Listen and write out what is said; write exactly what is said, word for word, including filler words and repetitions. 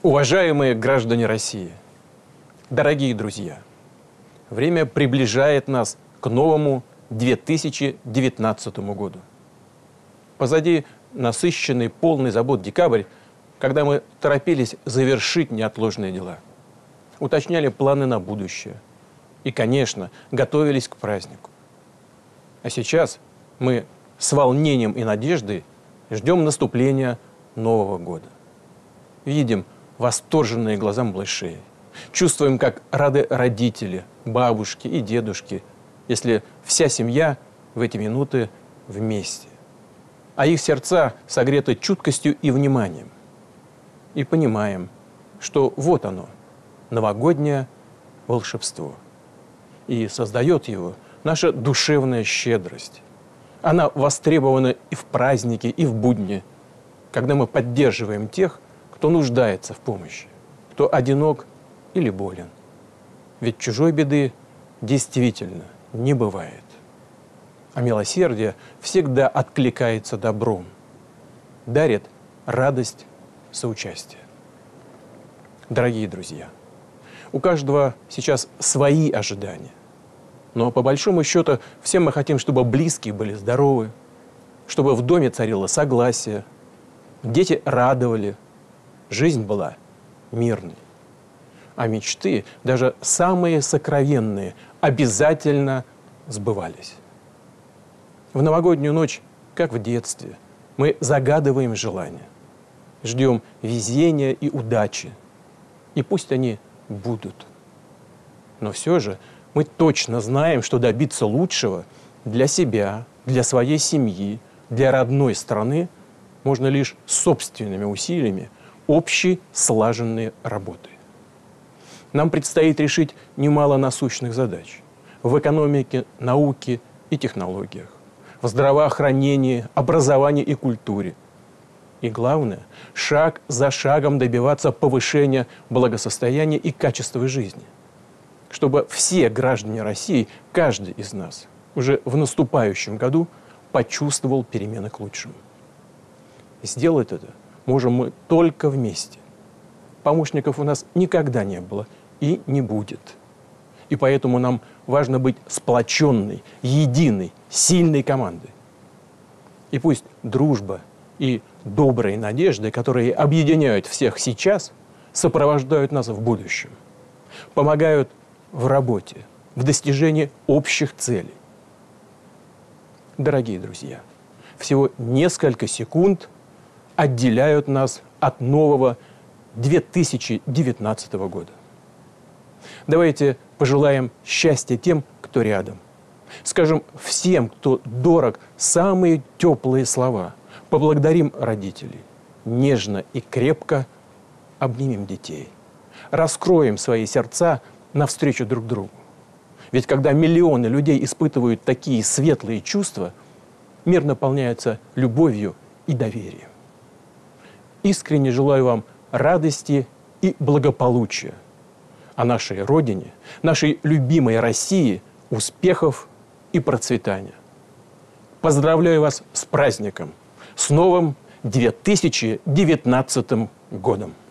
Уважаемые граждане России, дорогие друзья, время приближает нас к новому две тысячи девятнадцатому году. Позади насыщенный, полный забот декабрь, когда мы торопились завершить неотложные дела, уточняли планы на будущее и, конечно, готовились к празднику. А сейчас мы с волнением и надеждой ждем наступления Нового года. Видим восторженные глаза малышей. Чувствуем, как рады родители, бабушки и дедушки, если вся семья в эти минуты вместе. А их сердца согреты чуткостью и вниманием. И понимаем, что вот оно, новогоднее волшебство. И создает его наша душевная щедрость. Она востребована и в праздники, и в будни, когда мы поддерживаем тех, кто нуждается в помощи, кто одинок или болен. Ведь чужой беды действительно не бывает. А милосердие всегда откликается добром, дарит радость соучастия. Дорогие друзья, у каждого сейчас свои ожидания. Но по большому счету все мы хотим, чтобы близкие были здоровы, чтобы в доме царило согласие, дети радовали, жизнь была мирной. А мечты, даже самые сокровенные, обязательно сбывались. В новогоднюю ночь, как в детстве, мы загадываем желания, ждем везения и удачи. И пусть они будут. Но все же мы точно знаем, что добиться лучшего для себя, для своей семьи, для родной страны можно лишь собственными усилиями, общей слаженной работой. Нам предстоит решить немало насущных задач в экономике, науке и технологиях, в здравоохранении, образовании и культуре. И главное, шаг за шагом добиваться повышения благосостояния и качества жизни, чтобы все граждане России, каждый из нас, уже в наступающем году почувствовал перемены к лучшему. Сделать это можем мы только вместе. Помощников у нас никогда не было и не будет. И поэтому нам важно быть сплоченной, единой, сильной командой. И пусть дружба и добрые надежды, которые объединяют всех сейчас, сопровождают нас в будущем, помогают в работе, в достижении общих целей. Дорогие друзья, всего несколько секунд отделяют нас от нового две тысячи девятнадцатого года. Давайте пожелаем счастья тем, кто рядом. Скажем всем, кто дорог, самые теплые слова. Поблагодарим родителей. Нежно и крепко обнимем детей. Раскроем свои сердца навстречу друг другу. Ведь когда миллионы людей испытывают такие светлые чувства, мир наполняется любовью и доверием. Искренне желаю вам радости и благополучия, а нашей Родине, нашей любимой России успехов и процветания. Поздравляю вас с праздником, с новым две тысячи девятнадцатым годом!